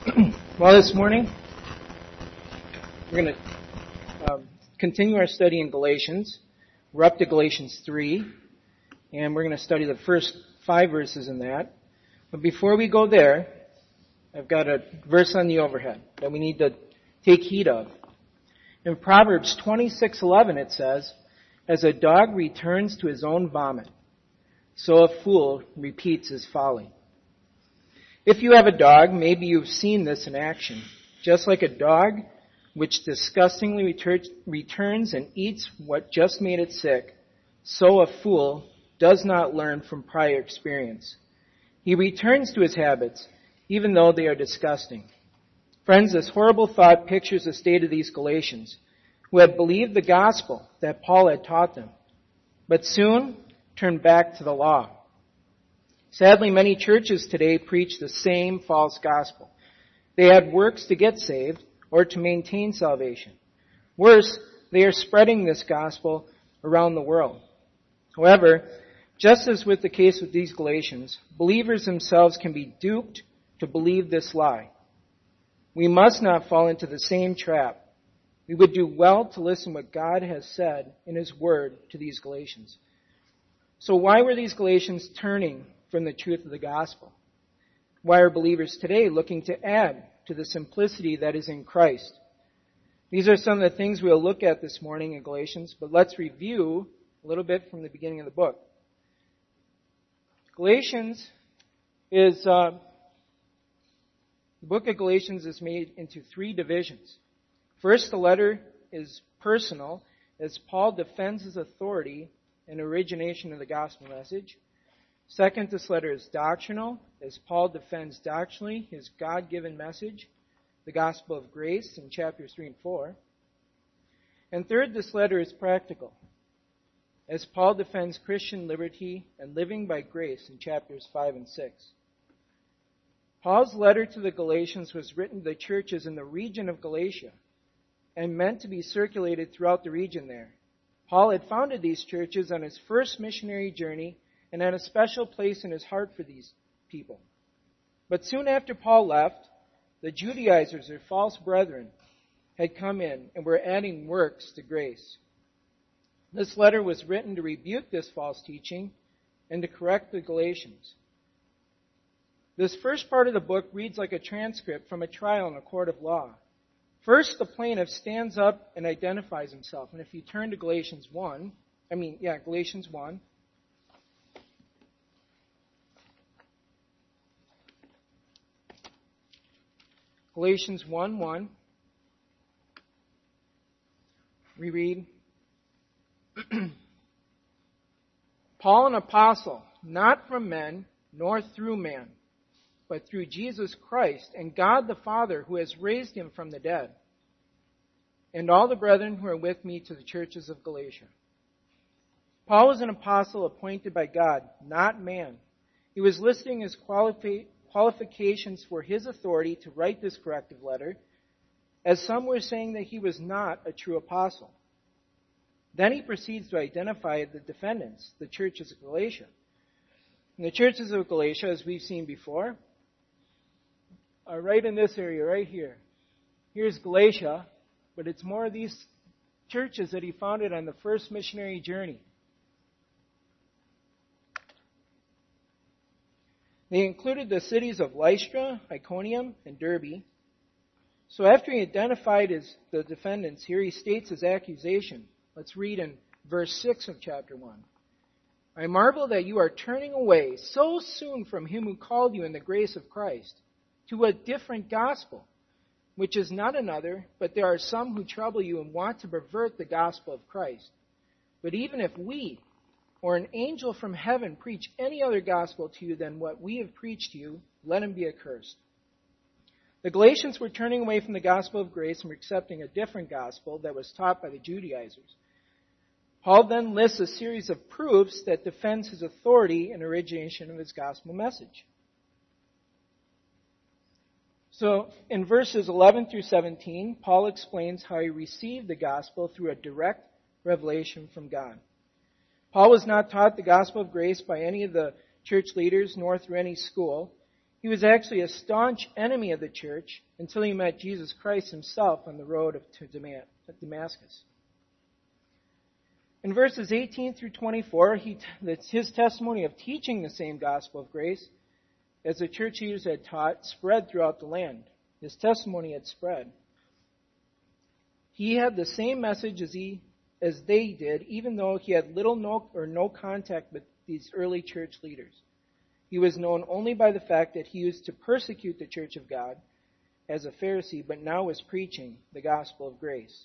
Well, this morning we're going to continue our study in Galatians. We're up to Galatians 3, and we're going to study the first 5 verses in that. But before we go there, I've got a verse on the overhead that we need to take heed of. In Proverbs 26:11 it says, "As a dog returns to his own vomit, so a fool repeats his folly." If you have a dog, maybe you've seen this in action. Just like a dog, which disgustingly returns and eats what just made it sick, so a fool does not learn from prior experience. He returns to his habits, even though they are disgusting. Friends, this horrible thought pictures the state of these Galatians, who had believed the gospel that Paul had taught them, but soon turned back to the law. Sadly, many churches today preach the same false gospel. They add works to get saved or to maintain salvation. Worse, they are spreading this gospel around the world. However, just as with the case with these Galatians, believers themselves can be duped to believe this lie. We must not fall into the same trap. We would do well to listen what God has said in His Word to these Galatians. So why were these Galatians turning from the truth of the gospel? Why are believers today looking to add to the simplicity that is in Christ? These are some of the things we'll look at this morning in Galatians, but let's review a little bit from the beginning of the book. The book of Galatians is made into 3 divisions. First, the letter is personal, as Paul defends his authority and origination of the gospel message. Second, this letter is doctrinal, as Paul defends doctrinally his God-given message, the gospel of grace, in chapters 3 and 4. And third, this letter is practical, as Paul defends Christian liberty and living by grace in chapters 5 and 6. Paul's letter to the Galatians was written to the churches in the region of Galatia and meant to be circulated throughout the region there. Paul had founded these churches on his first missionary journey and had a special place in his heart for these people. But soon after Paul left, the Judaizers, or false brethren, had come in and were adding works to grace. This letter was written to rebuke this false teaching and to correct the Galatians. This first part of the book reads like a transcript from a trial in a court of law. First, the plaintiff stands up and identifies himself. And if you turn to Galatians 1. Galatians 1:1. We read, Paul, an apostle, not from men, nor through man, but through Jesus Christ and God the Father, who has raised him from the dead, and all the brethren who are with me, to the churches of Galatia. Paul was an apostle appointed by God, not man. He was listing his qualifications for his authority to write this corrective letter, as some were saying that he was not a true apostle. Then he proceeds to identify the defendants, the churches of Galatia. And the churches of Galatia, as we've seen before, are right in this area, right here. Here's Galatia, but it's more of these churches that he founded on the first missionary journey. They included the cities of Lystra, Iconium, and Derbe. So after he identified the defendants, here he states his accusation. Let's read in verse 6 of chapter 1. I marvel that you are turning away so soon from him who called you in the grace of Christ to a different gospel, which is not another, but there are some who trouble you and want to pervert the gospel of Christ. But even if we, or an angel from heaven, preach any other gospel to you than what we have preached to you, let him be accursed. The Galatians were turning away from the gospel of grace and were accepting a different gospel that was taught by the Judaizers. Paul then lists a series of proofs that defends his authority and origination of his gospel message. So in verses 11 through 17, Paul explains how he received the gospel through a direct revelation from God. Paul was not taught the gospel of grace by any of the church leaders nor through any school. He He was actually a staunch enemy of the church until he met Jesus Christ himself on the road to Damascus. In verses 18 through 24, his testimony of teaching the same gospel of grace as the church leaders had taught spread throughout the land. His testimony had spread. He had the same message as they did, even though he had little or no contact with these early church leaders. He was known only by the fact that he used to persecute the church of God as a Pharisee, but now was preaching the gospel of grace.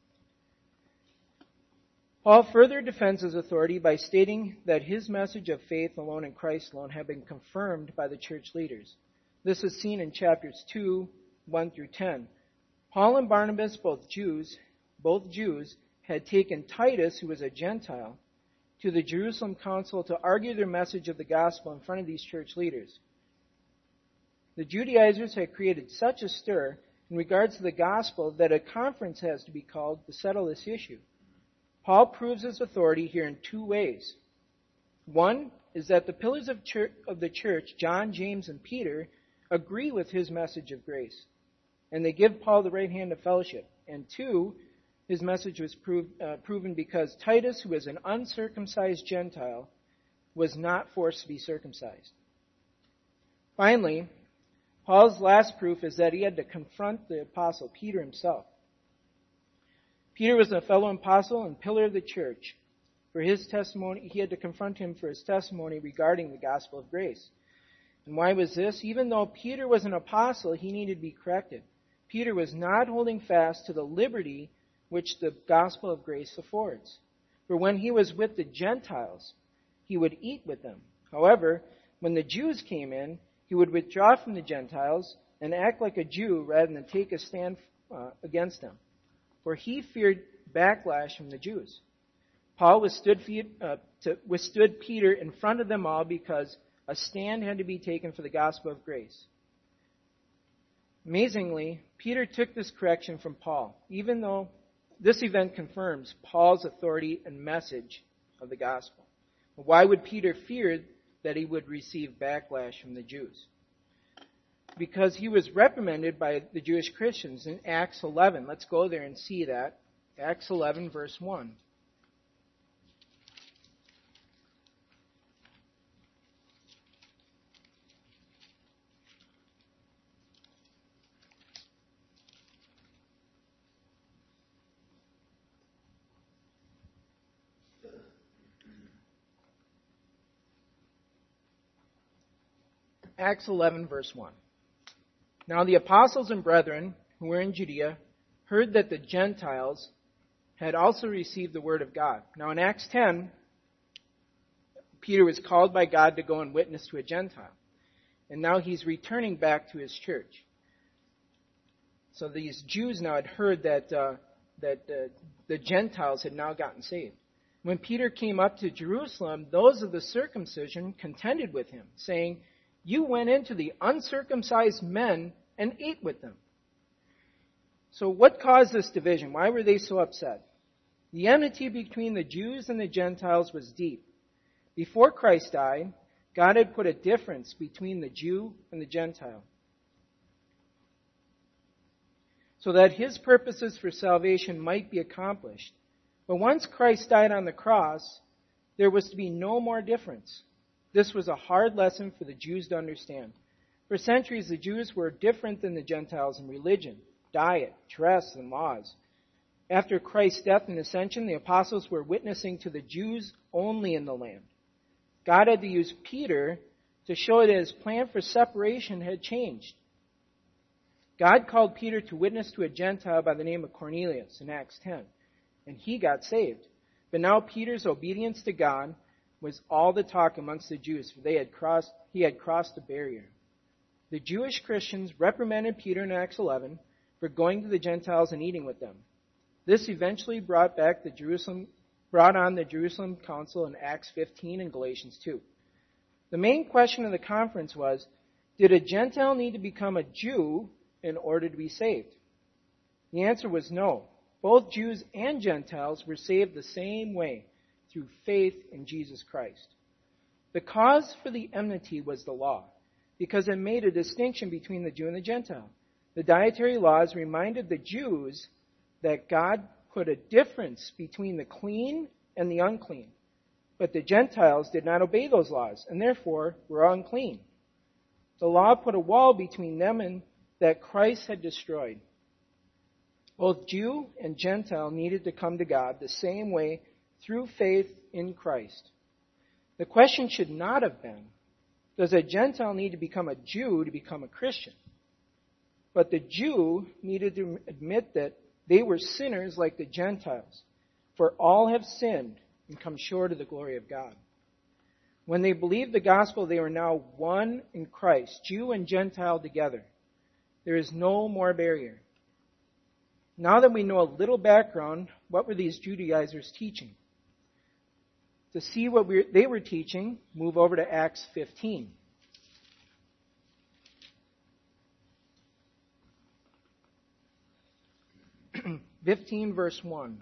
Paul further defends his authority by stating that his message of faith alone in Christ alone had been confirmed by the church leaders. This is seen in chapters 2, 1 through 10. Paul and Barnabas, both Jews, had taken Titus, who was a Gentile, to the Jerusalem council to argue their message of the gospel in front of these church leaders. The Judaizers had created such a stir in regards to the gospel that a conference has to be called to settle this issue. Paul proves his authority here in two ways. One is that the pillars of the church, John, James, and Peter, agree with his message of grace, and they give Paul the right hand of fellowship. And two, his message was proven because Titus, who was an uncircumcised Gentile, was not forced to be circumcised. Finally, Paul's last proof is that he had to confront the apostle Peter himself. Peter was a fellow apostle and pillar of the church. For his testimony, he had to confront him for his testimony regarding the gospel of grace. And why was this? Even though Peter was an apostle, he needed to be corrected. Peter was not holding fast to the liberty which the gospel of grace affords. For when he was with the Gentiles, he would eat with them. However, when the Jews came in, he would withdraw from the Gentiles and act like a Jew rather than take a stand against them. For he feared backlash from the Jews. Paul withstood Peter in front of them all because a stand had to be taken for the gospel of grace. Amazingly, Peter took this correction from Paul, even though this event confirms Paul's authority and message of the gospel. But why would Peter fear that he would receive backlash from the Jews? Because he was reprimanded by the Jewish Christians in Acts 11. Let's go there and see that. Acts 11, verse 1. Acts 11, verse 1. Now the apostles and brethren who were in Judea heard that the Gentiles had also received the word of God. Now in Acts 10, Peter was called by God to go and witness to a Gentile. And now he's returning back to his church. So these Jews now had heard that the Gentiles had now gotten saved. When Peter came up to Jerusalem, those of the circumcision contended with him, saying, "You went into the uncircumcised men and ate with them." So what caused this division? Why were they so upset? The enmity between the Jews and the Gentiles was deep. Before Christ died, God had put a difference between the Jew and the Gentile, so that his purposes for salvation might be accomplished. But once Christ died on the cross, there was to be no more difference. This was a hard lesson for the Jews to understand. For centuries, the Jews were different than the Gentiles in religion, diet, dress, and laws. After Christ's death and ascension, the apostles were witnessing to the Jews only in the land. God had to use Peter to show that his plan for separation had changed. God called Peter to witness to a Gentile by the name of Cornelius in Acts 10, and he got saved. But now Peter's obedience to God was all the talk amongst the Jews, for he had crossed a barrier. The Jewish Christians reprimanded Peter in Acts 11 for going to the Gentiles and eating with them. This eventually brought on the Jerusalem Council in Acts 15 and Galatians 2. The main question of the conference was, did a Gentile need to become a Jew in order to be saved? The answer was no. Both Jews and Gentiles were saved the same way, through faith in Jesus Christ. The cause for the enmity was the law. because it made a distinction between the Jew and the Gentile. The dietary laws reminded the Jews that God put a difference between the clean and the unclean. But the Gentiles did not obey those laws, and therefore were unclean. The law put a wall between them and that Christ had destroyed. Both Jew and Gentile needed to come to God the same way through faith in Christ. The question should not have been, does a Gentile need to become a Jew to become a Christian? But the Jew needed to admit that they were sinners like the Gentiles, for all have sinned and come short of the glory of God. When they believed the gospel, they were now one in Christ, Jew and Gentile together. There is no more barrier. Now that we know a little background, what were these Judaizers teaching? To see what they were teaching, move over to Acts 15. Verse 1.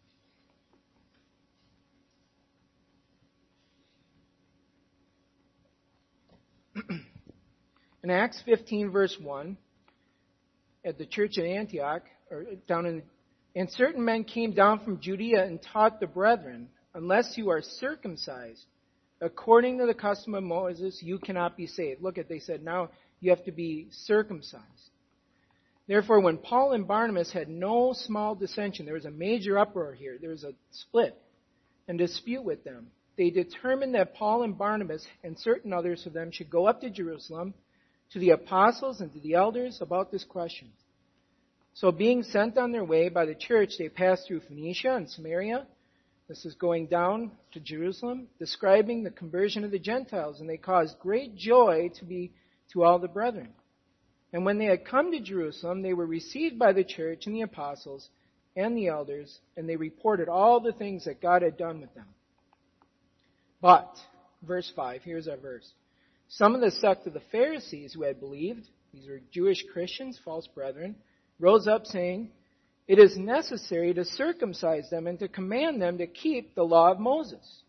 In Acts 15, verse 1, at the church in Antioch, and certain men came down from Judea and taught the brethren, unless you are circumcised, according to the custom of Moses, you cannot be saved. Look at, they said, now you have to be circumcised. Therefore, when Paul and Barnabas had no small dissension, there was a major uproar here, there was a split and dispute with them. They determined that Paul and Barnabas and certain others of them should go up to Jerusalem to the apostles and to the elders about this question. So being sent on their way by the church, they passed through Phoenicia and Samaria. This is going down to Jerusalem, describing the conversion of the Gentiles, and they caused great joy to all the brethren. And when they had come to Jerusalem, they were received by the church and the apostles and the elders, and they reported all the things that God had done with them. But, verse 5, here's our verse. Some of the sect of the Pharisees who had believed, these were Jewish Christians, false brethren, rose up saying, it is necessary to circumcise them and to command them to keep the law of Moses.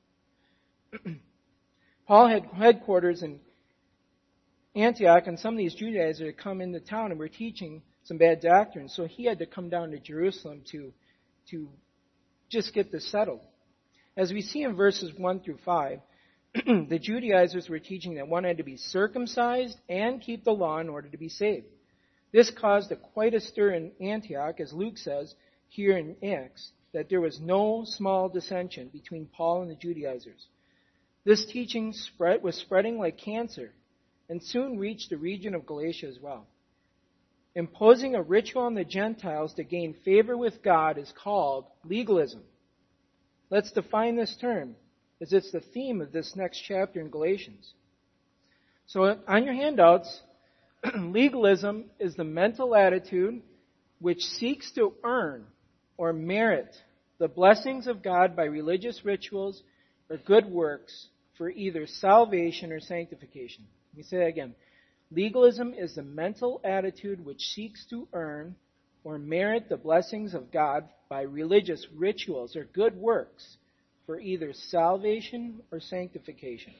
Paul had headquarters in Antioch, and some of these Judaizers had come into town and were teaching some bad doctrine, so he had to come down to Jerusalem to just get this settled. As we see in verses 1 through 5, the Judaizers were teaching that one had to be circumcised and keep the law in order to be saved. This caused quite a stir in Antioch, as Luke says here in Acts, that there was no small dissension between Paul and the Judaizers. This teaching was spreading like cancer and soon reached the region of Galatia as well. Imposing a ritual on the Gentiles to gain favor with God is called legalism. Let's define this term, as it's the theme of this next chapter in Galatians. So on your handouts, legalism is the mental attitude which seeks to earn or merit the blessings of God by religious rituals or good works for either salvation or sanctification. Let me say that again. Legalism is the mental attitude which seeks to earn or merit the blessings of God by religious rituals or good works for either salvation or sanctification.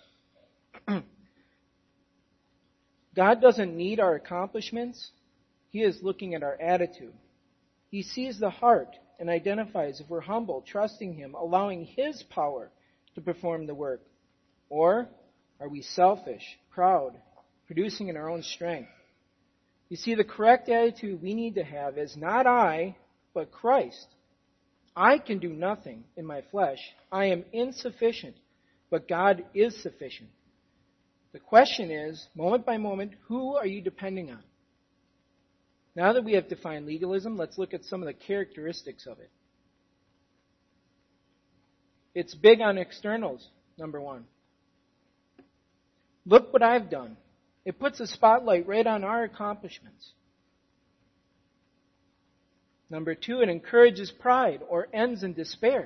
God doesn't need our accomplishments. He is looking at our attitude. He sees the heart and identifies if we're humble, trusting Him, allowing His power to perform the work. Or are we selfish, proud, producing in our own strength? You see, the correct attitude we need to have is not I, but Christ. I can do nothing in my flesh. I am insufficient, but God is sufficient. The question is, moment by moment, who are you depending on? Now that we have defined legalism, let's look at some of the characteristics of it. It's big on externals, number one. Look what I've done. It puts a spotlight right on our accomplishments. Number two, it encourages pride or ends in despair.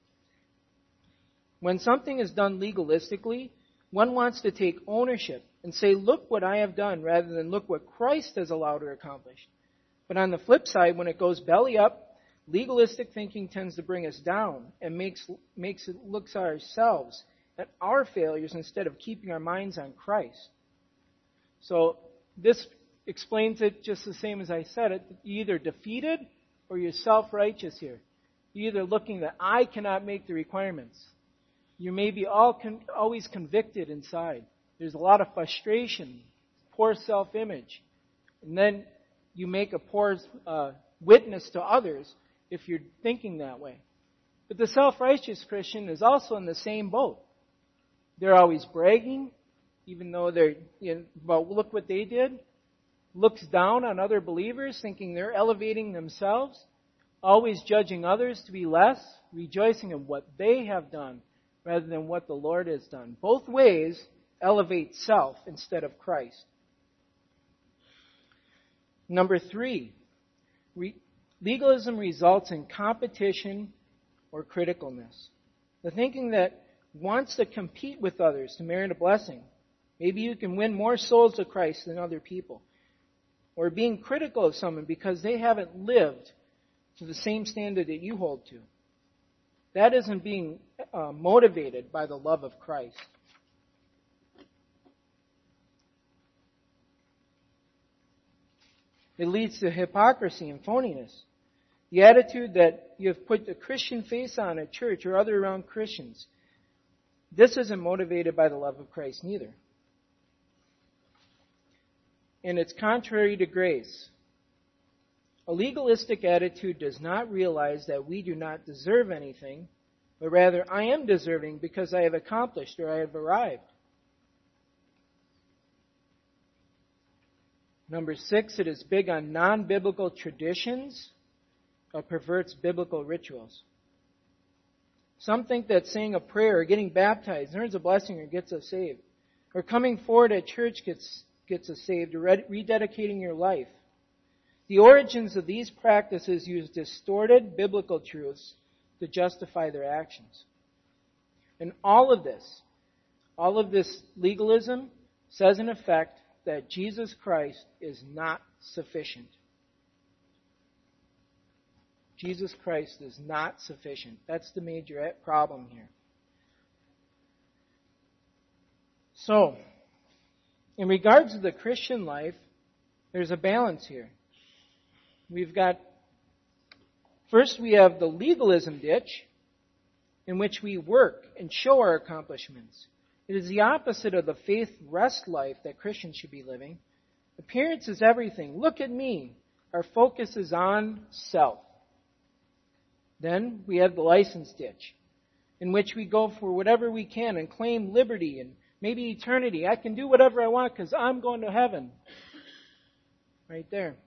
When something is done legalistically, one wants to take ownership and say, look what I have done, rather than look what Christ has allowed or accomplished. But on the flip side, when it goes belly up, legalistic thinking tends to bring us down and makes it looks at ourselves, at our failures, instead of keeping our minds on Christ. So this explains it just the same as I said it. You're either defeated or you're self-righteous here. You're either looking that I cannot make the requirements. You may be always convicted inside. There's a lot of frustration, poor self-image. And then you make a poor witness to others if you're thinking that way. But the self-righteous Christian is also in the same boat. They're always bragging, even though well, look what they did. Looks down on other believers, thinking they're elevating themselves. Always judging others to be less, rejoicing in what they have done rather than what the Lord has done. Both ways elevate self instead of Christ. Number 3, legalism results in competition or criticalness. The thinking that wants to compete with others to merit a blessing. Maybe you can win more souls to Christ than other people. Or being critical of someone because they haven't lived to the same standard that you hold to. That isn't being motivated by the love of Christ. It leads to hypocrisy and phoniness. The attitude that you have put a Christian face on at church or other around Christians. This isn't motivated by the love of Christ neither. And it's contrary to grace. A legalistic attitude does not realize that we do not deserve anything, but rather I am deserving because I have accomplished or I have arrived. Number 6, it is big on non-biblical traditions or perverts biblical rituals. Some think that saying a prayer or getting baptized earns a blessing or gets us saved. Or coming forward at church gets us saved, or rededicating your life. The origins of these practices use distorted biblical truths to justify their actions. And all of this legalism says in effect that Jesus Christ is not sufficient. Jesus Christ is not sufficient. That's the major problem here. So, in regards to the Christian life, there's a balance here. First we have the legalism ditch, in which we work and show our accomplishments. It is the opposite of the faith rest life that Christians should be living. Appearance is everything. Look at me. Our focus is on self. Then we have the license ditch, in which we go for whatever we can and claim liberty and maybe eternity. I can do whatever I want because I'm going to heaven. Right there.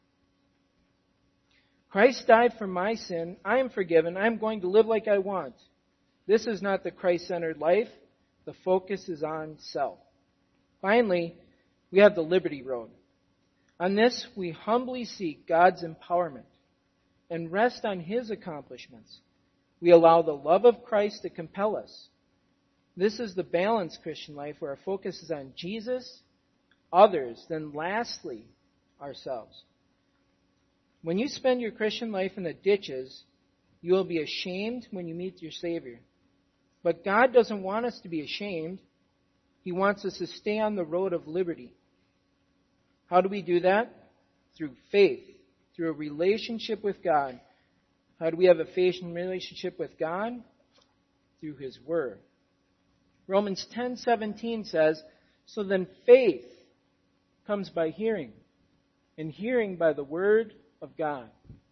Christ died for my sin. I am forgiven. I'm going to live like I want. This is not the Christ-centered life. The focus is on self. Finally, we have the liberty road. On this, we humbly seek God's empowerment and rest on His accomplishments. We allow the love of Christ to compel us. This is the balanced Christian life where our focus is on Jesus, others, then lastly, ourselves. When you spend your Christian life in the ditches, you will be ashamed when you meet your Savior. But God doesn't want us to be ashamed. He wants us to stay on the road of liberty. How do we do that? Through faith, through a relationship with God. How do we have a faith relationship with God? Through His Word. Romans 10:17 says, so then faith comes by hearing, and hearing by the Word of God.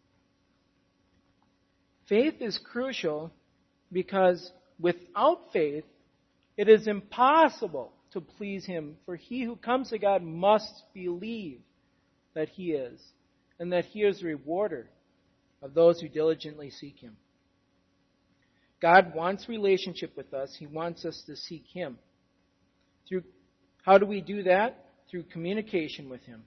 Faith is crucial because without faith, it is impossible to please Him. For he who comes to God must believe that He is, and that He is a rewarder of those who diligently seek Him. God wants relationship with us. He wants us to seek Him. How do we do that? Through communication with Him.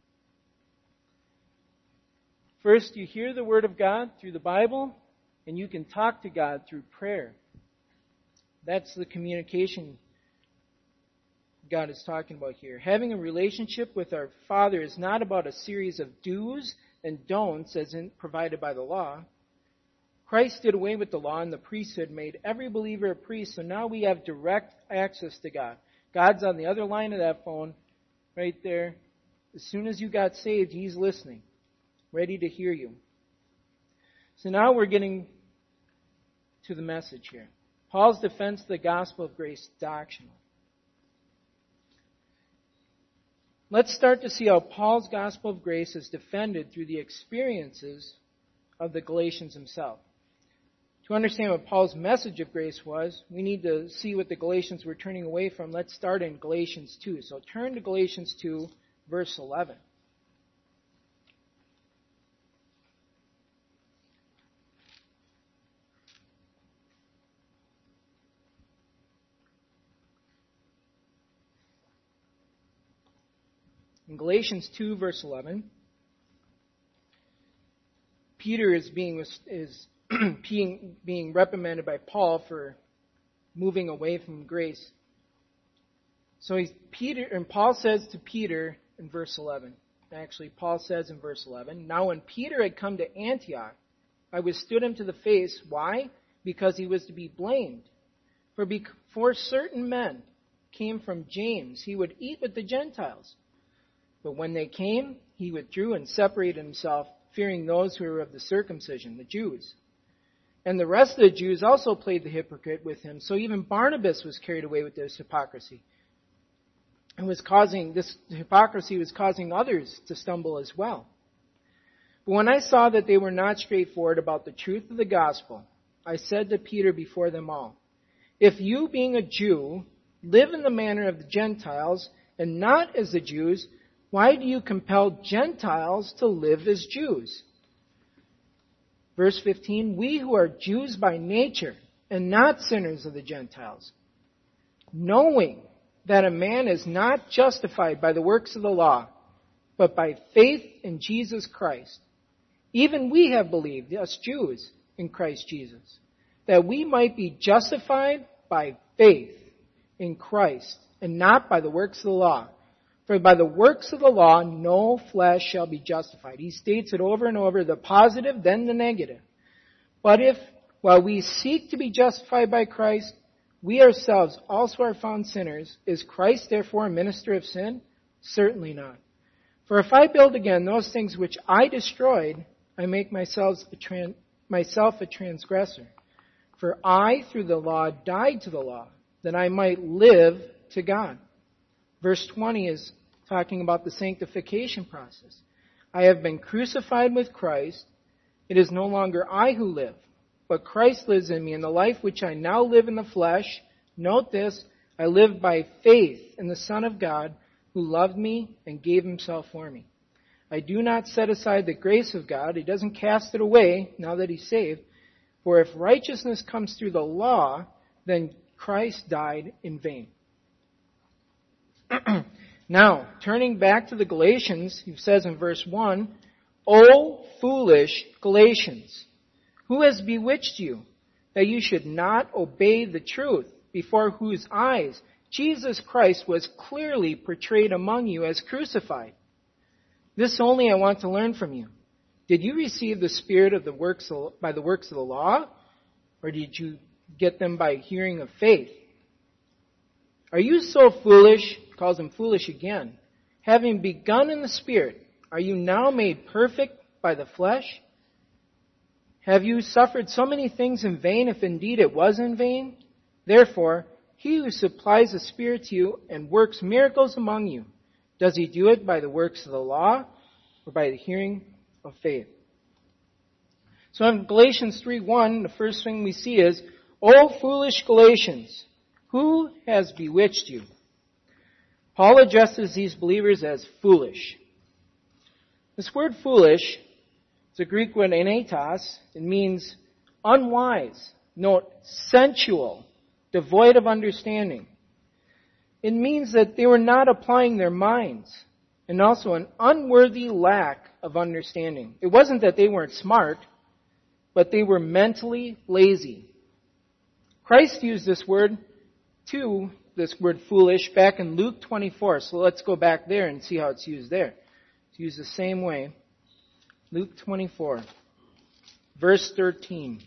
First, you hear the Word of God through the Bible, and you can talk to God through prayer. That's the communication God is talking about here. Having a relationship with our Father is not about a series of do's and don'ts as provided by the law. Christ did away with the law, and the priesthood made every believer a priest, so now we have direct access to God. God's on the other line of that phone, right there. As soon as you got saved, He's listening, ready to hear you. So now we're getting to the message here. Paul's defense of the gospel of grace doctrinal. Let's start to see how Paul's gospel of grace is defended through the experiences of the Galatians himself. To understand what Paul's message of grace was, we need to see what the Galatians were turning away from. Let's start in Galatians 2. So turn to Galatians 2, verse 11. In Galatians 2, verse 11, Peter is being reprimanded by Paul for moving away from grace. So Paul says to Peter in verse 11, actually Paul says in verse 11, "Now when Peter had come to Antioch, I withstood him to the face." Why? Because he was to be blamed. For before certain men came from James, he would eat with the Gentiles. But when they came, he withdrew and separated himself, fearing those who were of the circumcision, the Jews. And the rest of the Jews also played the hypocrite with him. So even Barnabas was carried away with this hypocrisy. This hypocrisy was causing others to stumble as well. But when I saw that they were not straightforward about the truth of the gospel, I said to Peter before them all, "If you, being a Jew, live in the manner of the Gentiles and not as the Jews, why do you compel Gentiles to live as Jews?" Verse 15, "We who are Jews by nature and not sinners of the Gentiles, knowing that a man is not justified by the works of the law, but by faith in Jesus Christ. Even we have believed, us Jews, in Christ Jesus, that we might be justified by faith in Christ and not by the works of the law. For by the works of the law, no flesh shall be justified." He states it over and over, the positive, then the negative. "But if, while we seek to be justified by Christ, we ourselves also are found sinners, is Christ therefore a minister of sin? Certainly not. For if I build again those things which I destroyed, I make myself a transgressor. For I, through the law, died to the law, that I might live to God." Verse 20 is talking about the sanctification process. "I have been crucified with Christ. It is no longer I who live, but Christ lives in me. In the life which I now live in the flesh," note this, "I live by faith in the Son of God, who loved me and gave himself for me. I do not set aside the grace of God." He doesn't cast it away now that he's saved. "For if righteousness comes through the law, then Christ died in vain." Now, turning back to the Galatians, he says in verse 1, "O foolish Galatians, who has bewitched you, that you should not obey the truth, before whose eyes Jesus Christ was clearly portrayed among you as crucified? This only I want to learn from you. Did you receive the Spirit of by the works of the law, or did you get them by hearing of faith? Are you so foolish?" Calls them foolish again. "Having begun in the Spirit, are you now made perfect by the flesh? Have you suffered so many things in vain, if indeed it was in vain? Therefore, he who supplies the Spirit to you and works miracles among you, does he do it by the works of the law or by the hearing of faith?" So in Galatians 3:1, the first thing we see is, "O foolish Galatians, who has bewitched you?" Paul addresses these believers as foolish. This word foolish is a Greek word enetos. It means unwise, note sensual, devoid of understanding. It means that they were not applying their minds, and also an unworthy lack of understanding. It wasn't that they weren't smart, but they were mentally lazy. Christ used this word foolish back in Luke 24. So let's go back there and see how it's used there. It's used the same way. Luke 24, verse 13.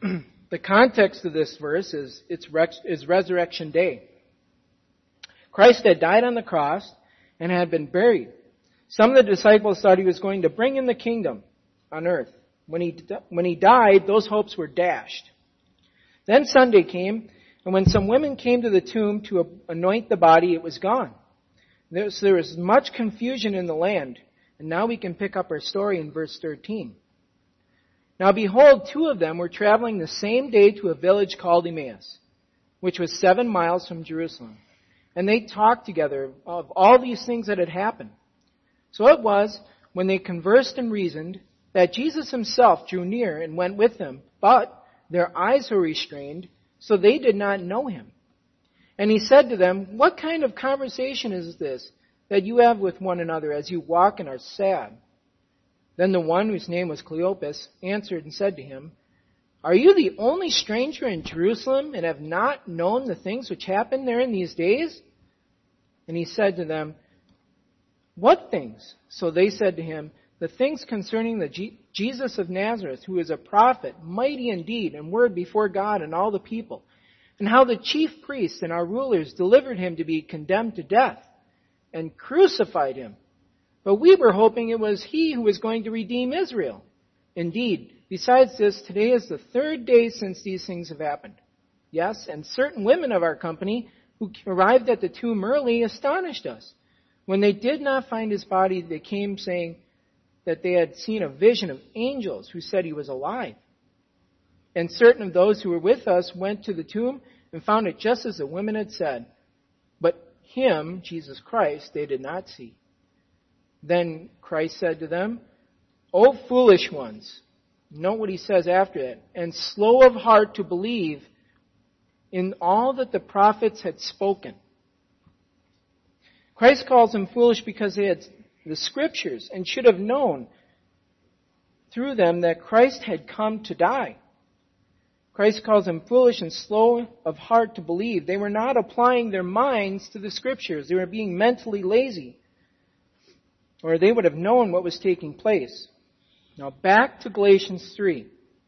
The context of this verse is Resurrection Day. Christ had died on the cross and had been buried. Some of the disciples thought he was going to bring in the kingdom on earth. When he died, those hopes were dashed. Then Sunday came, and when some women came to the tomb to anoint the body, it was gone. There was much confusion in the land. And now we can pick up our story in verse 13. Now behold, two of them were traveling the same day to a village called Emmaus, which was 7 miles from Jerusalem. And they talked together of all these things that had happened. So it was, when they conversed and reasoned, that Jesus himself drew near and went with them, but their eyes were restrained, so they did not know him. And he said to them, "What kind of conversation is this that you have with one another as you walk and are sad?" Then the one whose name was Cleopas answered and said to him, "Are you the only stranger in Jerusalem and have not known the things which happen there in these days?" And he said to them, "What things?" So they said to him, "The things concerning the Jesus of Nazareth, who is a prophet, mighty in deed and word before God and all the people, and how the chief priests and our rulers delivered him to be condemned to death and crucified him. But we were hoping it was he who was going to redeem Israel. Indeed, besides this, today is the 3rd day since these things have happened. Yes, and certain women of our company who arrived at the tomb early astonished us. When they did not find his body, they came saying that they had seen a vision of angels who said he was alive. And certain of those who were with us went to the tomb and found it just as the women had said. But him, Jesus Christ, they did not see." Then Christ said to them, "O foolish ones," note what he says after that, "and slow of heart to believe in all that the prophets had spoken." Christ calls them foolish because they had the scriptures and should have known through them that Christ had come to die. Christ calls them foolish and slow of heart to believe. They were not applying their minds to the scriptures. They were being mentally lazy, or they would have known what was taking place. Now back to Galatians 3.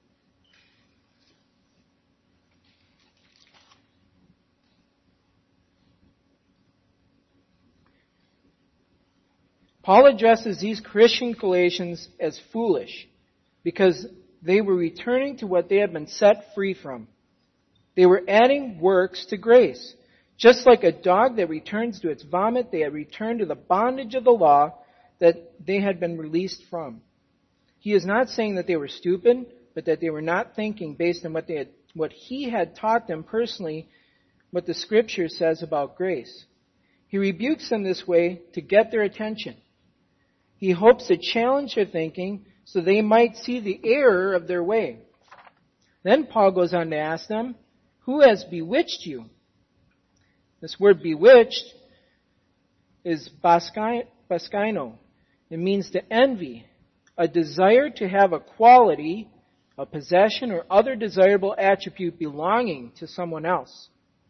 Paul addresses these Christian Galatians as foolish because they were returning to what they had been set free from. They were adding works to grace. Just like a dog that returns to its vomit, they had returned to the bondage of the law that they had been released from. He is not saying that they were stupid, but that they were not thinking based on what he had taught them personally, what the Scripture says about grace. He rebukes them this way to get their attention. He hopes to challenge their thinking so they might see the error of their way. Then Paul goes on to ask them, "Who has bewitched you?" This word bewitched is baskino. It means to envy, a desire to have a quality, a possession, or other desirable attribute belonging to someone else.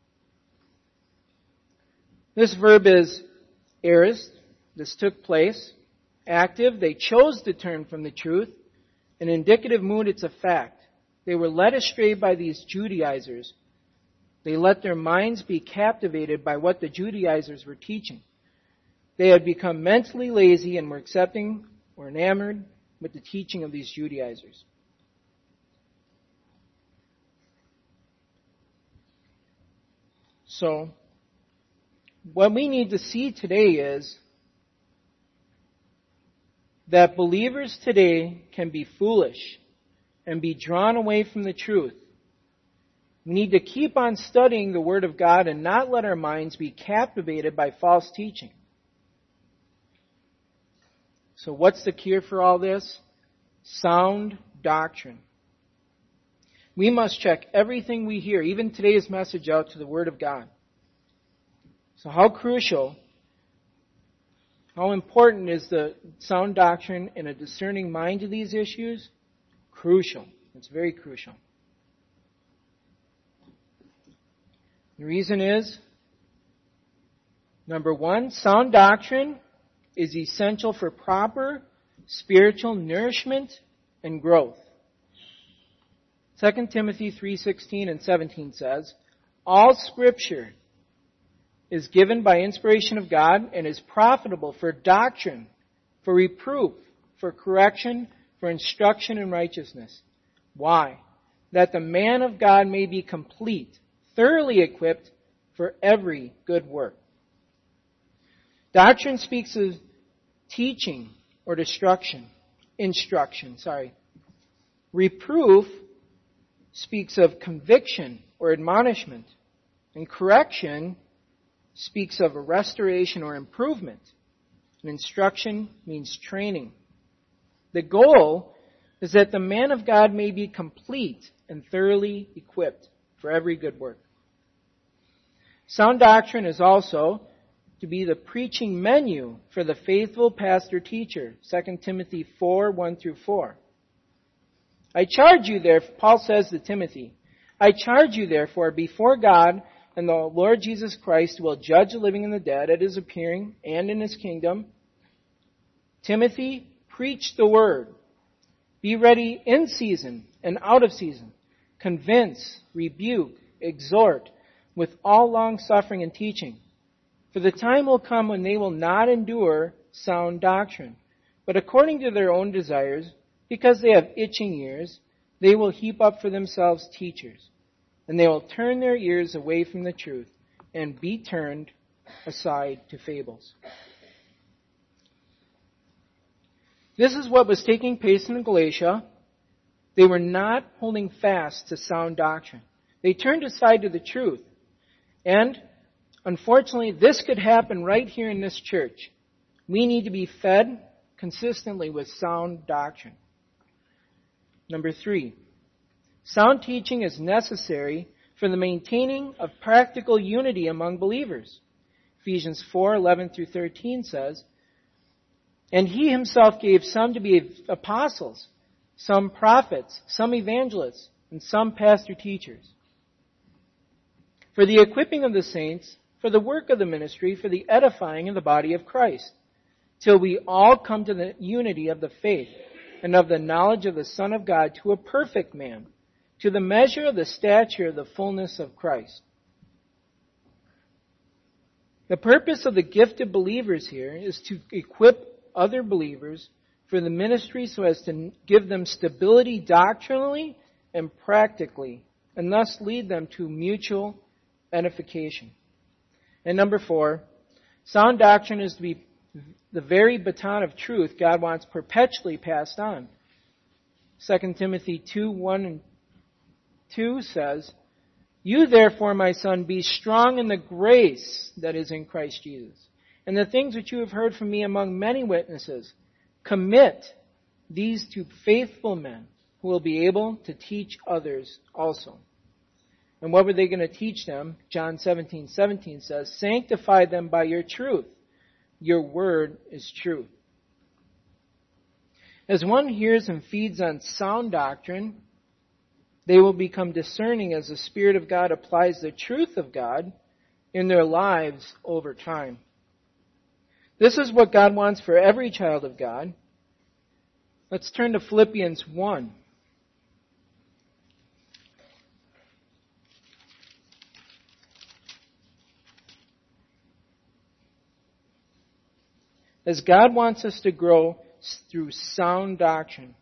This verb is aorist. This took place. Active, they chose to turn from the truth. In indicative mood, it's a fact. They were led astray by these Judaizers. They let their minds be captivated by what the Judaizers were teaching. They had become mentally lazy and were accepting or enamored with the teaching of these Judaizers. So, what we need to see today is that believers today can be foolish and be drawn away from the truth. We need to keep on studying the Word of God and not let our minds be captivated by false teaching. So what's the cure for all this? Sound doctrine. We must check everything we hear, even today's message, out to the Word of God. So how crucial, how important is the sound doctrine and a discerning mind to these issues? Crucial. It's very crucial. The reason is, number one, sound doctrine is essential for proper spiritual nourishment and growth. 2 Timothy 3:16 and 17 says, "All Scripture is given by inspiration of God and is profitable for doctrine, for reproof, for correction, for instruction in righteousness." Why? That the man of God may be complete, thoroughly equipped for every good work. Doctrine speaks of teaching or instruction. Reproof speaks of conviction or admonishment. And correction speaks of a restoration or improvement. And instruction means training. The goal is that the man of God may be complete and thoroughly equipped for every good work. Sound doctrine is also to be the preaching menu for the faithful pastor-teacher, 2 Timothy 4:1-4. Paul says to Timothy, "I charge you therefore before God and the Lord Jesus Christ, who will judge the living and the dead at His appearing and in His kingdom. Timothy, preach the word. Be ready in season and out of season. Convince, rebuke, exhort with all long-suffering and teaching. For the time will come when they will not endure sound doctrine, but according to their own desires, because they have itching ears, they will heap up for themselves teachers, and they will turn their ears away from the truth and be turned aside to fables." This is what was taking place in Galatia. They were not holding fast to sound doctrine. They turned aside to the truth. And unfortunately, this could happen right here in this church. We need to be fed consistently with sound doctrine. Number 3, sound teaching is necessary for the maintaining of practical unity among believers. Ephesians 4:11-13 says, "And He Himself gave some to be apostles, some prophets, some evangelists, and some pastor-teachers, for the equipping of the saints, for the work of the ministry, for the edifying of the body of Christ, till we all come to the unity of the faith and of the knowledge of the Son of God, to a perfect man, to the measure of the stature of the fullness of Christ." The purpose of the gifted believers here is to equip other believers for the ministry so as to give them stability doctrinally and practically, and thus lead them to mutual edification. And number 4, sound doctrine is to be the very baton of truth God wants perpetually passed on. 2 Timothy 2:1-2 says, "You therefore, my son, be strong in the grace that is in Christ Jesus. And the things which you have heard from me among many witnesses, commit these to faithful men who will be able to teach others also." And what were they going to teach them? John 17:17 says, "Sanctify them by your truth. Your word is truth." As one hears and feeds on sound doctrine, they will become discerning as the Spirit of God applies the truth of God in their lives over time. This is what God wants for every child of God. Let's turn to Philippians 1. As God wants us to grow through sound doctrine.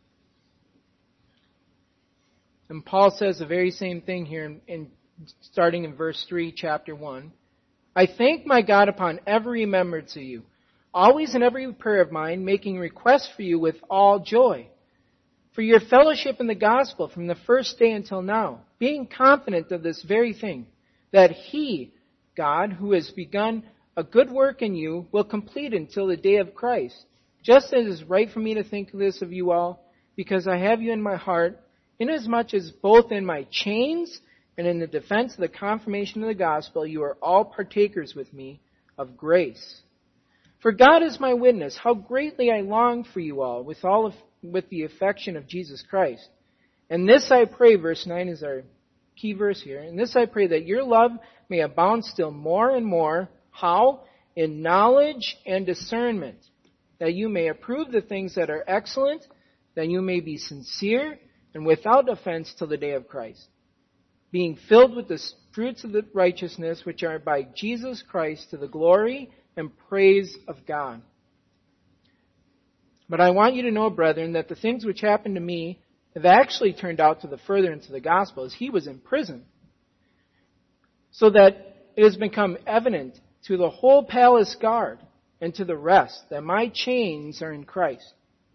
And Paul says the very same thing here starting in verse 3, chapter 1. "I thank my God upon every remembrance of you, always in every prayer of mine, making requests for you with all joy, for your fellowship in the gospel from the first day until now, being confident of this very thing, that He, God, who has begun a good work in you, will complete it until the day of Christ. Just as it is right for me to think this of you all, because I have you in my heart, inasmuch as both in my chains and in the defense of the confirmation of the gospel, you are all partakers with me of grace. For God is my witness, how greatly I long for you all with the affection of Jesus Christ. And this I pray," verse 9 is our key verse here, "and this I pray, that your love may abound still more and more." How? "In knowledge and discernment, that you may approve the things that are excellent, that you may be sincere and without offense till the day of Christ, being filled with the fruits of the righteousness which are by Jesus Christ to the glory and praise of God. But I want you to know, brethren, that the things which happened to me have actually turned out to the furtherance of the gospel, as he was in prison, so that it has become evident to the whole palace guard and to the rest that my chains are in Christ.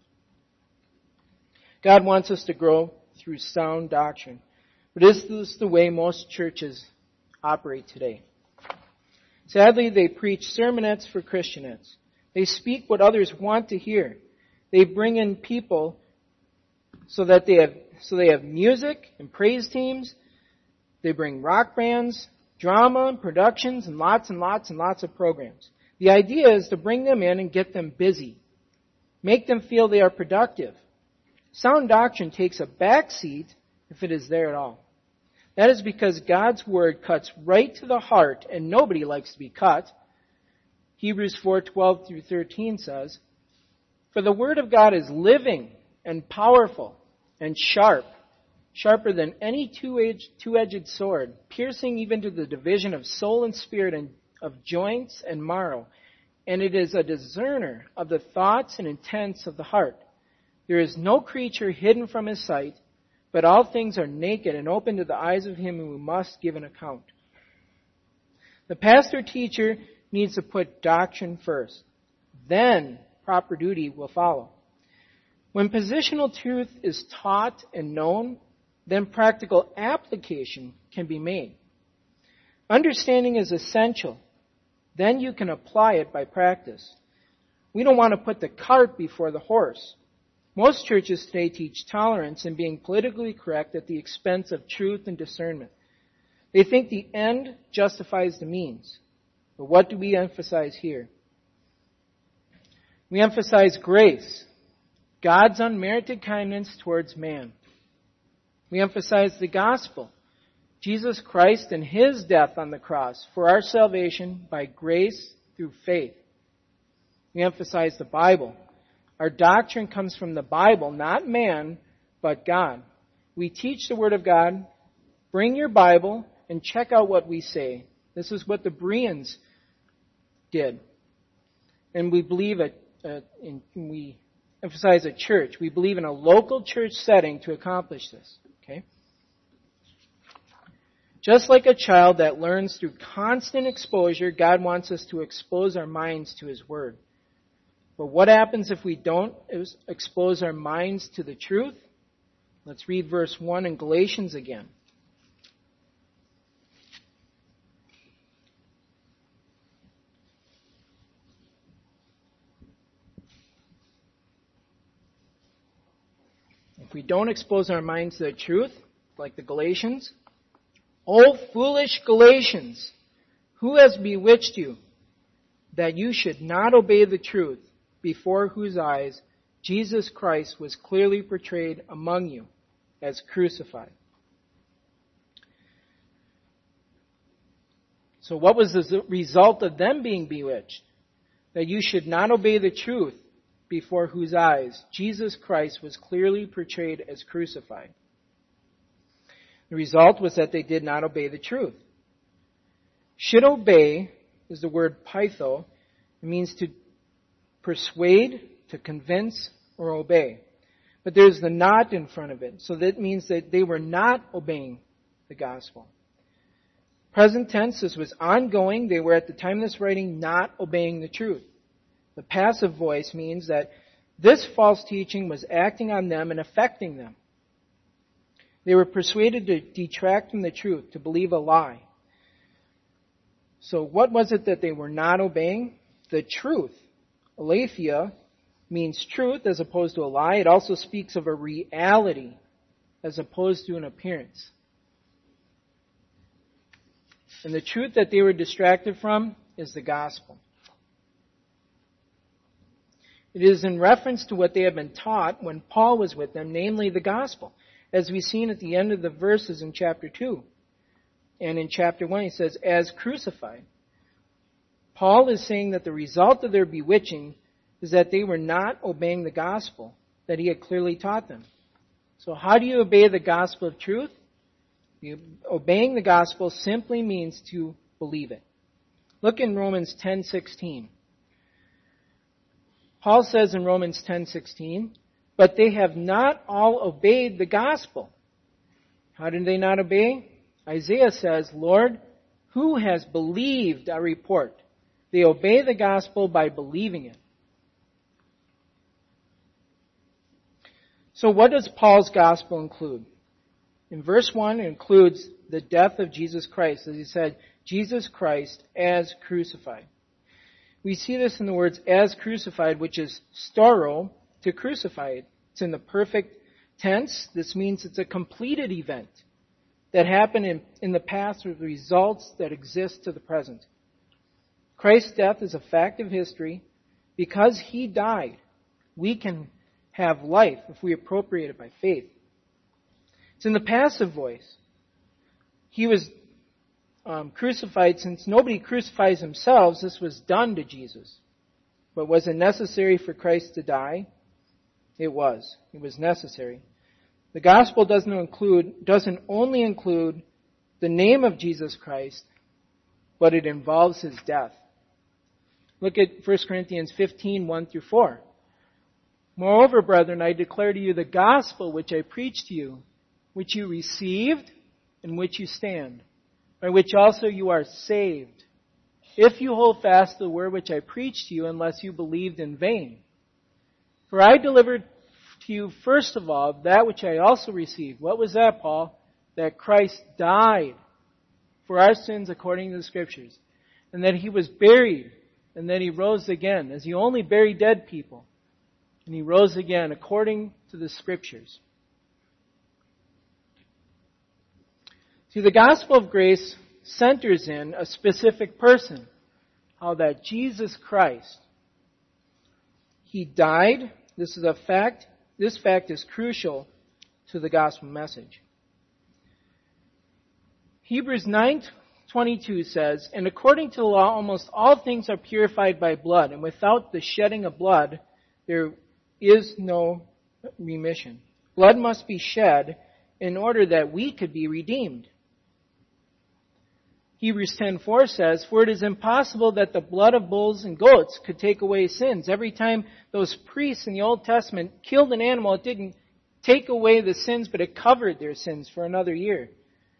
God wants us to grow through sound doctrine. But is this the way most churches operate today? Sadly, they preach sermonettes for Christianettes. They speak what others want to hear. They bring in people so they have music and praise teams. They bring rock bands, drama and productions, and lots of programs. The idea is to bring them in and get them busy. Make them feel they are productive. Sound doctrine takes a back seat if it is there at all. That is because God's Word cuts right to the heart, and nobody likes to be cut. Hebrews 4:12 through 13 says, "For the Word of God is living and powerful and sharper than any two-edged sword, piercing even to the division of soul and spirit and of joints and marrow, and it is a discerner of the thoughts and intents of the heart. There is no creature hidden from his sight, but all things are naked and open to the eyes of him who must give an account." The pastor-teacher needs to put doctrine first. Then proper duty will follow. When positional truth is taught and known, then practical application can be made. Understanding is essential. Then you can apply it by practice. We don't want to put the cart before the horse. Most churches today teach tolerance and being politically correct at the expense of truth and discernment. They think the end justifies the means. But what do we emphasize here? We emphasize grace, God's unmerited kindness towards man. We emphasize the gospel, Jesus Christ and His death on the cross for our salvation by grace through faith. We emphasize the Bible. Our doctrine comes from the Bible, not man, but God. We teach the Word of God. Bring your Bible and check out what we say. This is what the Bereans did. And we believe we emphasize a church. We believe in a local church setting to accomplish this. Okay? Just like a child that learns through constant exposure, God wants us to expose our minds to His Word. But what happens if we don't expose our minds to the truth? Let's read verse 1 in Galatians again. If we don't expose our minds to the truth, like the Galatians, "O foolish Galatians, who has bewitched you, that you should not obey the truth, before whose eyes Jesus Christ was clearly portrayed among you as crucified?" So what was the result of them being bewitched? That you should not obey the truth, before whose eyes Jesus Christ was clearly portrayed as crucified. The result was that they did not obey the truth. Should obey is the word pytho. It means to persuade, to convince, or obey. But there's the not in front of it. So that means that they were not obeying the gospel. Present tense, this was ongoing. They were at the time of this writing not obeying the truth. The passive voice means that this false teaching was acting on them and affecting them. They were persuaded to detract from the truth, to believe a lie. So what was it that they were not obeying? The truth. Aletheia means truth as opposed to a lie. It also speaks of a reality as opposed to an appearance. And the truth that they were distracted from is the gospel. It is in reference to what they had been taught when Paul was with them, namely the gospel. As we've seen at the end of the verses in chapter 2. And in chapter 1 he says, as crucified. Paul is saying that the result of their bewitching is that they were not obeying the gospel that he had clearly taught them. So how do you obey the gospel of truth? Obeying the gospel simply means to believe it. Look in Romans 10:16. Paul says in Romans 10:16, "But they have not all obeyed the gospel." How did they not obey? Isaiah says, "Lord, who has believed our report?" They obey the gospel by believing it. So what does Paul's gospel include? In verse 1, it includes the death of Jesus Christ. As he said, Jesus Christ as crucified. We see this in the words as crucified, which is storo, to crucify. It's in the perfect tense. This means it's a completed event that happened in the past with results that exist to the present. Christ's death is a fact of history. Because He died, we can have life if we appropriate it by faith. It's in the passive voice. He was crucified. Since nobody crucifies themselves, this was done to Jesus. But was it necessary for Christ to die? It was. It was necessary. The gospel doesn't only include the name of Jesus Christ, but it involves His death. Look at 1 Corinthians 15:1-4. "Moreover, brethren, I declare to you the gospel which I preached to you, which you received, in which you stand, by which also you are saved, if you hold fast the word which I preached to you, unless you believed in vain. For I delivered to you first of all that which I also received." What was that, Paul? That Christ died for our sins according to the Scriptures, and that He was buried, and that He rose again, as He only buried dead people. And He rose again according to the Scriptures. See, the gospel of grace centers in a specific person. How that Jesus Christ, He died. This is a fact. This fact is crucial to the gospel message. Hebrews 9:22 says, "And according to the law, almost all things are purified by blood, and without the shedding of blood, there is no remission." Blood must be shed in order that we could be redeemed. Hebrews 10:4 says, "For it is impossible that the blood of bulls and goats could take away sins." Every time those priests in the Old Testament killed an animal, it didn't take away the sins, but it covered their sins for another year.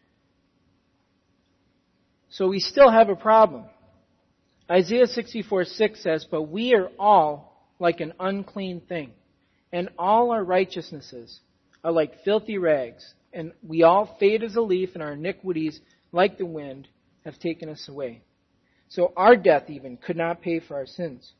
So we still have a problem. Isaiah 64:6 says, "But we are all like an unclean thing, and all our righteousnesses are like filthy rags, and we all fade as a leaf, and our iniquities, like the wind, have taken us away." So our death even could not pay for our sins.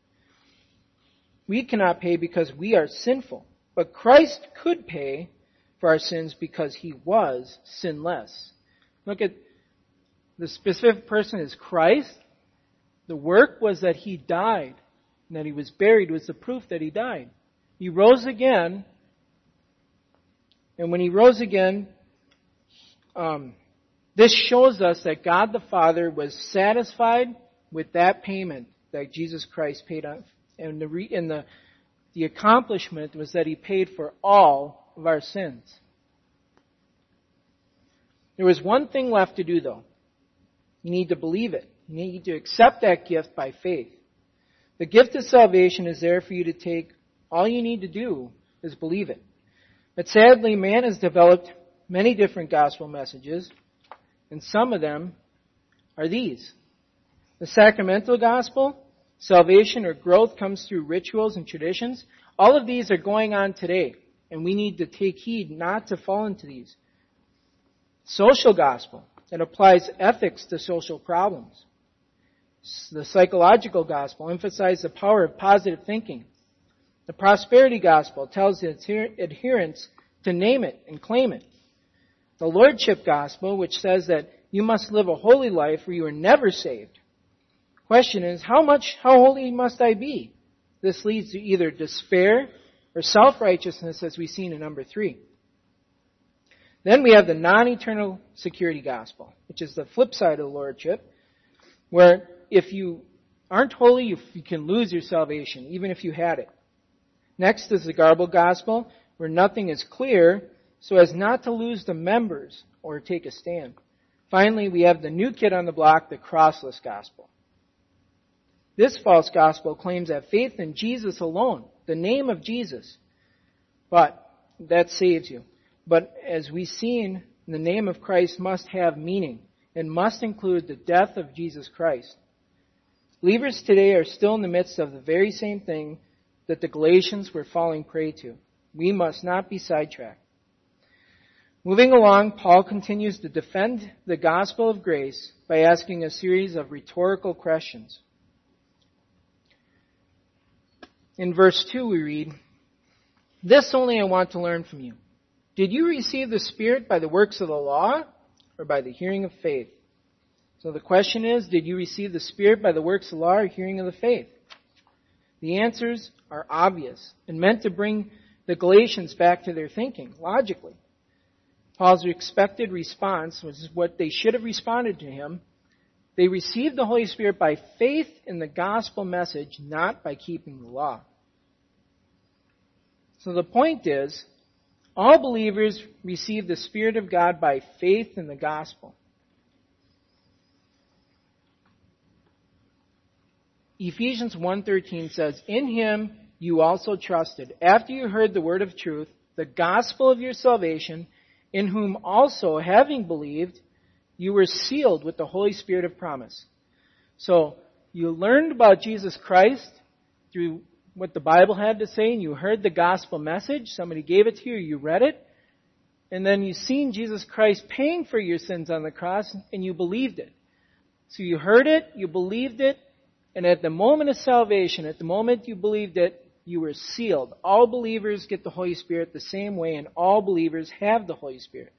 We cannot pay because we are sinful. But Christ could pay for our sins because He was sinless. Look at the specific person is Christ. The work was that He died and that He was buried was the proof that He died. He rose again. And when He rose again, this shows us that God the Father was satisfied with that payment that Jesus Christ paid on. And the accomplishment was that He paid for all of our sins. There was one thing left to do, though. You need to believe it. You need to accept that gift by faith. The gift of salvation is there for you to take. All you need to do is believe it. But sadly, man has developed many different gospel messages. And some of them are these. The sacramental gospel, salvation or growth comes through rituals and traditions. All of these are going on today, and we need to take heed not to fall into these. Social gospel, that applies ethics to social problems. The psychological gospel emphasizes the power of positive thinking. The prosperity gospel tells its adherents to name it and claim it. The lordship gospel, which says that you must live a holy life or you are never saved. Question is, how holy must I be? This leads to either despair or self-righteousness, as we've seen in number 3. Then we have the non-eternal security gospel, which is the flip side of the lordship, where if you aren't holy, you can lose your salvation, even if you had it. Next is the garbled gospel, where nothing is clear, so as not to lose the members or take a stand. Finally, we have the new kid on the block, the crossless gospel. This false gospel claims that faith in Jesus alone, the name of Jesus, but that saves you. But as we've seen, the name of Christ must have meaning and must include the death of Jesus Christ. Believers today are still in the midst of the very same thing that the Galatians were falling prey to. We must not be sidetracked. Moving along, Paul continues to defend the gospel of grace by asking a series of rhetorical questions. In verse 2 we read, "This only I want to learn from you. Did you receive the Spirit by the works of the law or by the hearing of faith?" So the question is, did you receive the Spirit by the works of the law or hearing of the faith? The answers are obvious and meant to bring the Galatians back to their thinking, logically. Paul's expected response was what they should have responded to him. They received the Holy Spirit by faith in the gospel message, not by keeping the law. So the point is, all believers receive the Spirit of God by faith in the gospel. Ephesians 1:13 says, "In him you also trusted, after you heard the word of truth, the gospel of your salvation, in whom also, having believed, you were sealed with the Holy Spirit of promise." So, you learned about Jesus Christ through what the Bible had to say, and you heard the gospel message, somebody gave it to you, you read it, and then you seen Jesus Christ paying for your sins on the cross, and you believed it. So you heard it, you believed it, and at the moment of salvation, at the moment you believed it, you were sealed. All believers get the Holy Spirit the same way, and all believers have the Holy Spirit.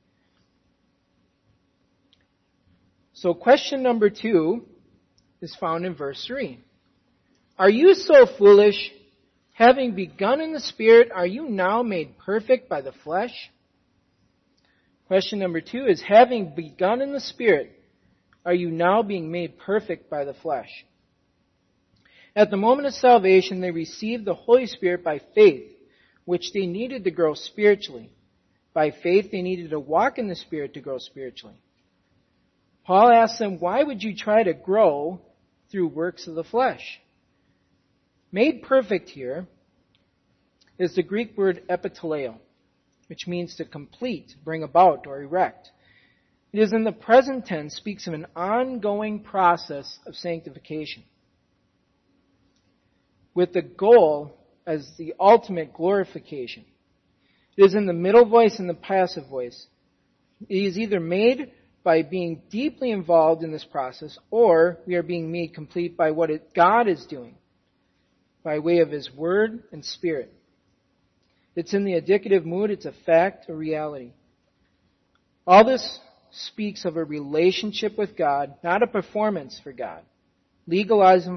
So question number 2 is found in verse 3. "Are you so foolish? Having begun in the Spirit, are you now made perfect by the flesh?" Question number 2 is, having begun in the Spirit, are you now being made perfect by the flesh? At the moment of salvation, they received the Holy Spirit by faith, which they needed to grow spiritually. By faith, they needed to walk in the Spirit to grow spiritually. Paul asks them, why would you try to grow through works of the flesh? Made perfect here is the Greek word epitaleo, which means to complete, bring about, or erect. It is in the present tense, speaks of an ongoing process of sanctification, with the goal as the ultimate glorification. It is in the middle voice and the passive voice. It is either made by being deeply involved in this process, or we are being made complete by what God is doing, by way of His Word and Spirit. It's in the indicative mood, it's a fact, a reality. All this speaks of a relationship with God, not a performance for God. Legalism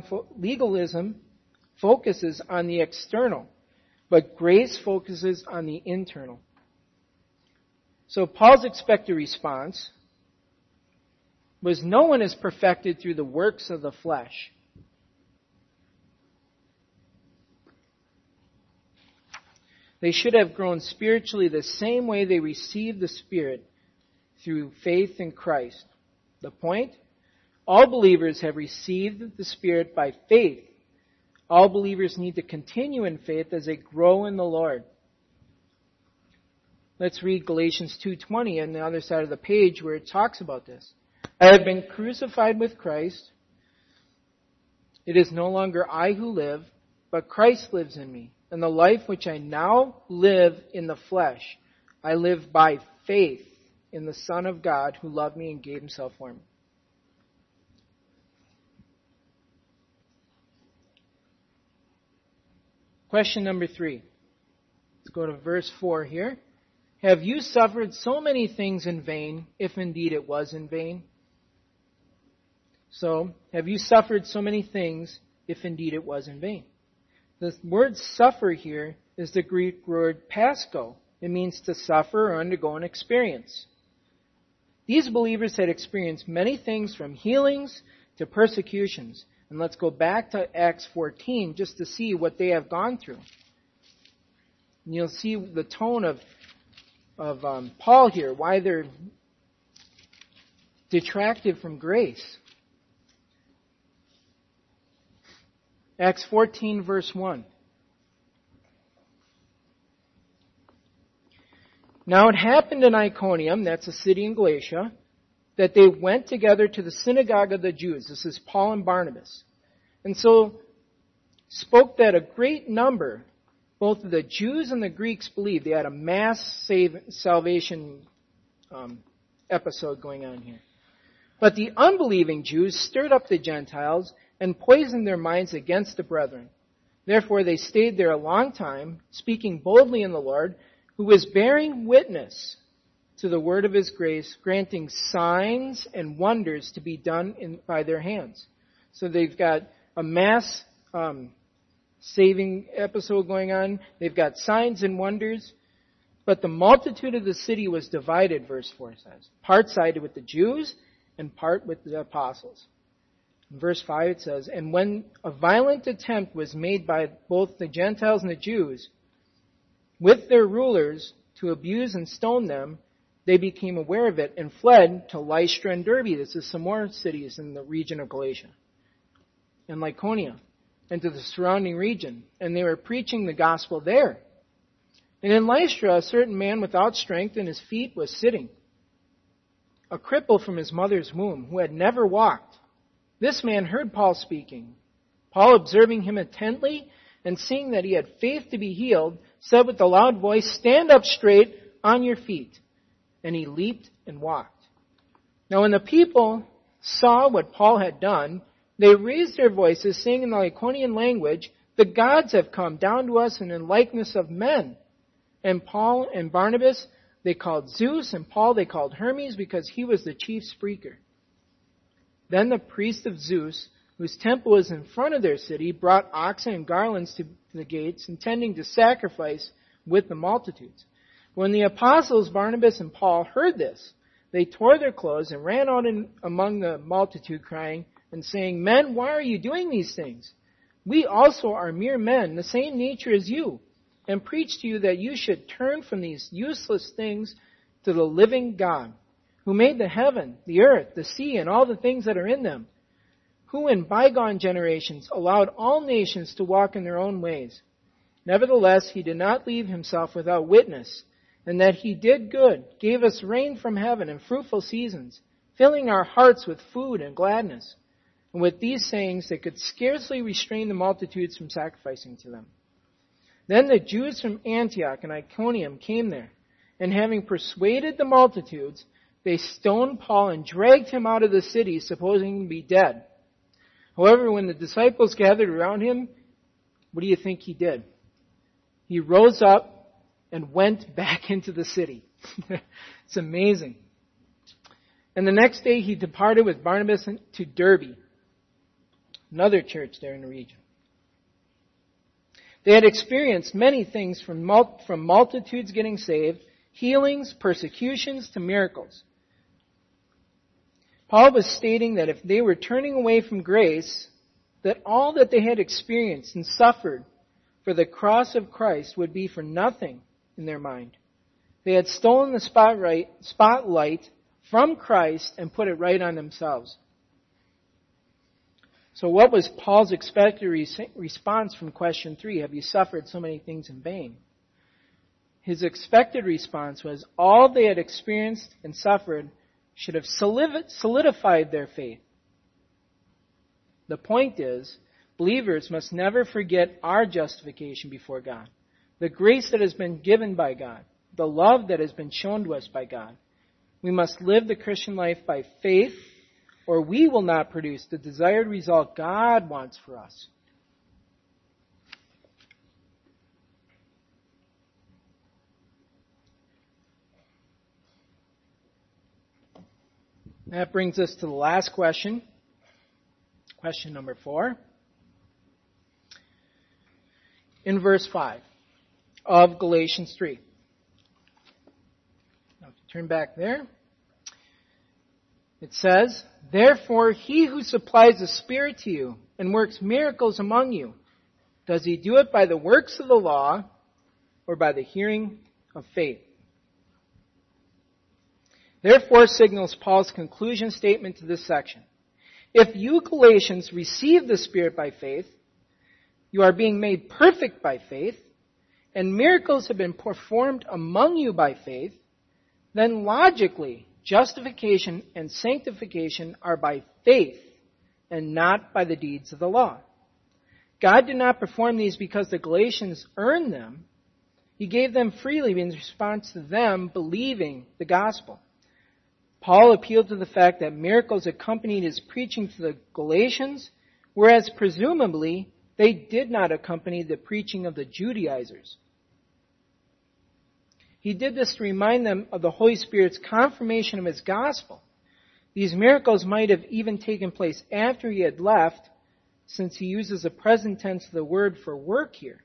focuses on the external, but grace focuses on the internal. So Paul's expected response was, no one is perfected through the works of the flesh. They should have grown spiritually the same way they received the Spirit, through faith in Christ. The point? All believers have received the Spirit by faith. All believers need to continue in faith as they grow in the Lord. Let's read Galatians 2:20 on the other side of the page where it talks about this. I have been crucified with Christ. It is no longer I who live, but Christ lives in me. And the life which I now live in the flesh, I live by faith in the Son of God who loved me and gave Himself for me. Question number 3. Let's go to verse 4 here. Have you suffered so many things in vain, if indeed it was in vain? So, have you suffered so many things, if indeed it was in vain? The word suffer here is the Greek word pasco. It means to suffer or undergo an experience. These believers had experienced many things, from healings to persecutions. And let's go back to Acts 14 just to see what they have gone through. And you'll see the tone of Paul here, why they're detracted from grace. Acts 14, verse 1. Now it happened in Iconium, that's a city in Galatia, that they went together to the synagogue of the Jews. This is Paul and Barnabas. And so spoke that a great number, both of the Jews and the Greeks, believed. They had a mass salvation episode going on here. But the unbelieving Jews stirred up the Gentiles and poisoned their minds against the brethren. Therefore they stayed there a long time, speaking boldly in the Lord, who was bearing witness to the word of his grace, granting signs and wonders to be done by their hands. So they've got a mass saving episode going on. They've got signs and wonders. But the multitude of the city was divided, verse 4 says. Part sided with the Jews and part with the apostles. In verse 5 it says, and when a violent attempt was made by both the Gentiles and the Jews with their rulers to abuse and stone them, they became aware of it and fled to Lystra and Derbe. This is some more cities in the region of Galatia. And Lycaonia, and to the surrounding region. And they were preaching the gospel there. And in Lystra, a certain man without strength in his feet was sitting, a cripple from his mother's womb, who had never walked. This man heard Paul speaking. Paul, observing him intently, and seeing that he had faith to be healed, said with a loud voice, stand up straight on your feet. And he leaped and walked. Now when the people saw what Paul had done, they raised their voices, saying in the Lycaonian language, the gods have come down to us in the likeness of men. And Paul and Barnabas they called Zeus, and Paul they called Hermes, because he was the chief speaker. Then the priest of Zeus, whose temple was in front of their city, brought oxen and garlands to the gates, intending to sacrifice with the multitudes. When the apostles Barnabas and Paul heard this, they tore their clothes and ran out among the multitude, crying and saying, men, why are you doing these things? We also are mere men, the same nature as you, and preach to you that you should turn from these useless things to the living God, who made the heaven, the earth, the sea, and all the things that are in them, who in bygone generations allowed all nations to walk in their own ways. Nevertheless, he did not leave himself without witness, and that he did good, gave us rain from heaven and fruitful seasons, filling our hearts with food and gladness. And with these sayings, they could scarcely restrain the multitudes from sacrificing to them. Then the Jews from Antioch and Iconium came there, and having persuaded the multitudes, they stoned Paul and dragged him out of the city, supposing him to be dead. However, when the disciples gathered around him, what do you think he did? He rose up and went back into the city. It's amazing. And the next day he departed with Barnabas to Derbe, another church there in the region. They had experienced many things from multitudes getting saved, healings, persecutions, to miracles. Paul was stating that if they were turning away from grace, that all that they had experienced and suffered for the cross of Christ would be for nothing in their mind. They had stolen the spotlight from Christ and put it right on themselves. So what was Paul's expected response from question 3? Have you suffered so many things in vain? His expected response was all they had experienced and suffered should have solidified their faith. The point is, believers must never forget our justification before God, the grace that has been given by God, the love that has been shown to us by God. We must live the Christian life by faith, or we will not produce the desired result God wants for us. That brings us to the last question. Question number 4. In verse 5 of Galatians 3. Now, turn back there. It says, therefore, he who supplies the Spirit to you and works miracles among you, does he do it by the works of the law or by the hearing of faith. Therefore signals Paul's conclusion statement to this section. If you Galatians receive the Spirit by faith, you are being made perfect by faith, and miracles have been performed among you by faith, then logically, justification and sanctification are by faith and not by the deeds of the law. God did not perform these because the Galatians earned them. He gave them freely in response to them believing the gospel. Paul appealed to the fact that miracles accompanied his preaching to the Galatians, whereas presumably they did not accompany the preaching of the Judaizers. He did this to remind them of the Holy Spirit's confirmation of his gospel. These miracles might have even taken place after he had left, since he uses the present tense of the word for work here.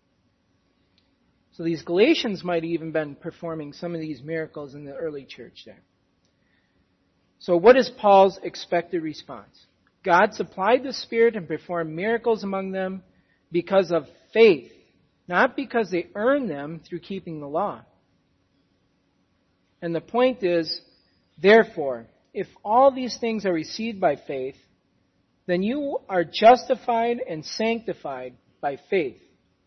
So these Galatians might have even been performing some of these miracles in the early church there. So what is Paul's expected response? God supplied the Spirit and performed miracles among them because of faith, not because they earned them through keeping the law. And the point is, therefore, if all these things are received by faith, then you are justified and sanctified by faith.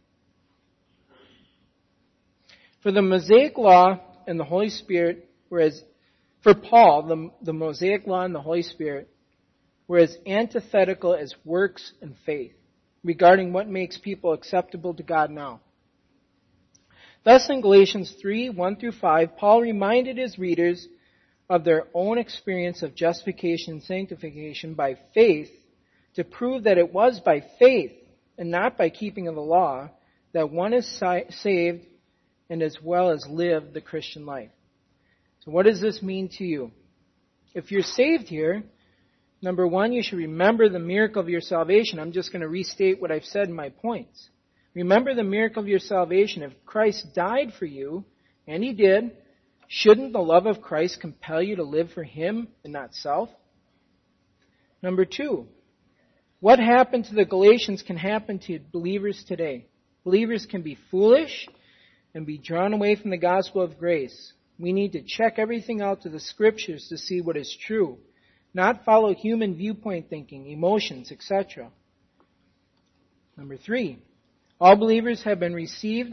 For the Mosaic Law and the Holy Spirit, whereas for Paul, the Mosaic Law and the Holy Spirit were as antithetical as works and faith regarding what makes people acceptable to God now. Thus in Galatians 3, 1 through 5, Paul reminded his readers of their own experience of justification and sanctification by faith to prove that it was by faith and not by keeping of the law that one is saved and as well as live the Christian life. So what does this mean to you? If you're saved here, number one, you should remember the miracle of your salvation. I'm just going to restate what I've said in my points. Remember the miracle of your salvation. If Christ died for you, and He did, shouldn't the love of Christ compel you to live for Him and not self? Number two, what happened to the Galatians can happen to believers today. Believers can be foolish and be drawn away from the gospel of grace. We need to check everything out to the Scriptures to see what is true, not follow human viewpoint thinking, emotions, etc. Number three, all believers have received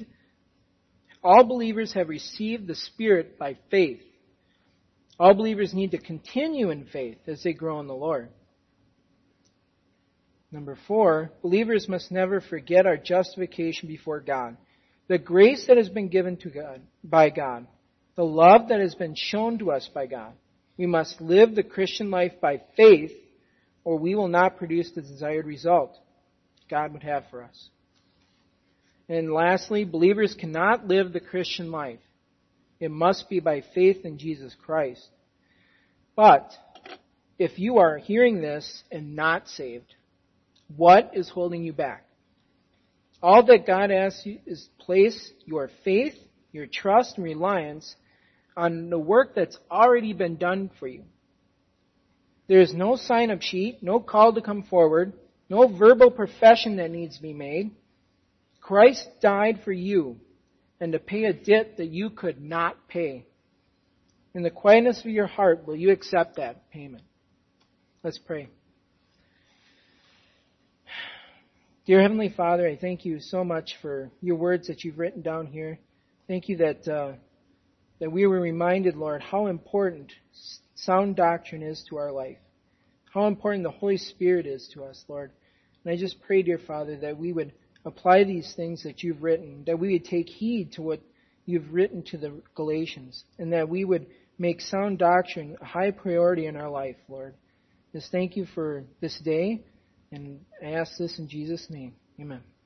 the Spirit by faith. All believers need to continue in faith as they grow in the Lord. Number four, believers must never forget our justification before God, the grace that has been given to God by God, the love that has been shown to us by God. We must live the Christian life by faith, or we will not produce the desired result God would have for us. And lastly, believers cannot live the Christian life. It must be by faith in Jesus Christ. But if you are hearing this and not saved, what is holding you back? All that God asks you is place your faith, your trust, and reliance on the work that's already been done for you. There is no sign-up sheet, no call to come forward, no verbal profession that needs to be made. Christ died for you and to pay a debt that you could not pay. In the quietness of your heart, will you accept that payment? Let's pray. Dear Heavenly Father, I thank you so much for your words that you've written down here. Thank you that we were reminded, Lord, how important sound doctrine is to our life. How important the Holy Spirit is to us, Lord. And I just pray, dear Father, that we would apply these things that you've written, that we would take heed to what you've written to the Galatians, and that we would make sound doctrine a high priority in our life, Lord. Just thank you for this day, and I ask this in Jesus' name. Amen.